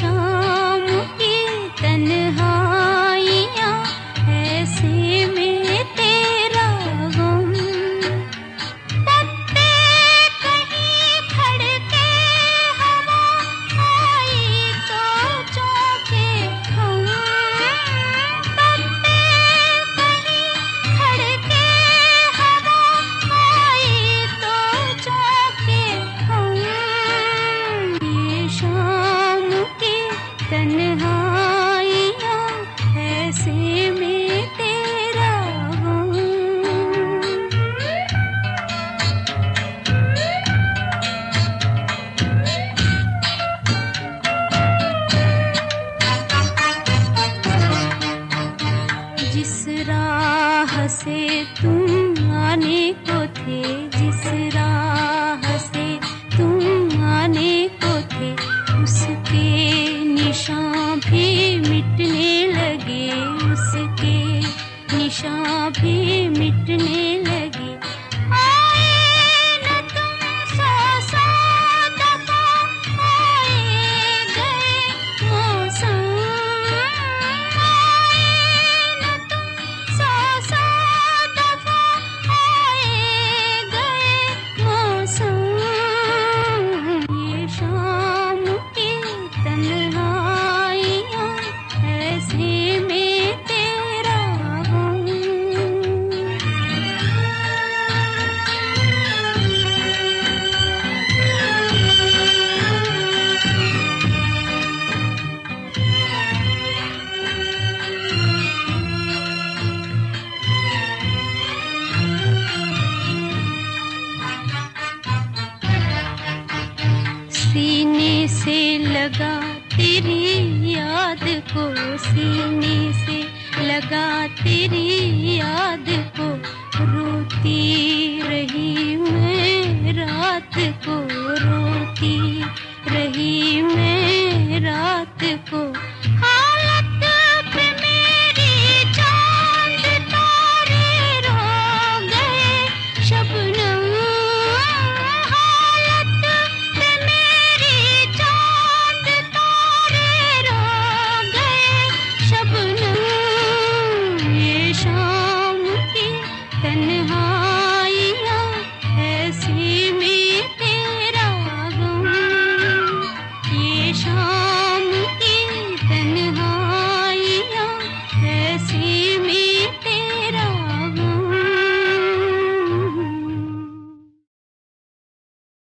शाम की तन्हाइयाँ, ऐसे में तेरा गम। पत्ते कहीं खड़के हवा आई तो चौंके हम। पत्ते कहीं खड़के हवा आई तो चौंके हम। ये शाम की तन्हाइयाँ, ऐसे में तेरा गम। जिस राह से तुम आने को थे, जिस राह से तुम आने को थे, उसके निशान भी मिटने लगे, उसके निशान भी मिटने लगे। आए न तुम सौ दफा, आए गए मौसम। आए न तुम सौ दफा, आए गए मौसम। ये शाम की तन्हाइयाँ, ऐसे में तेरा गम। सीने से लगा तेरी याद को, सीने से लगा तेरी याद को, रोती रही मैं रात को, रोती रही मैं रात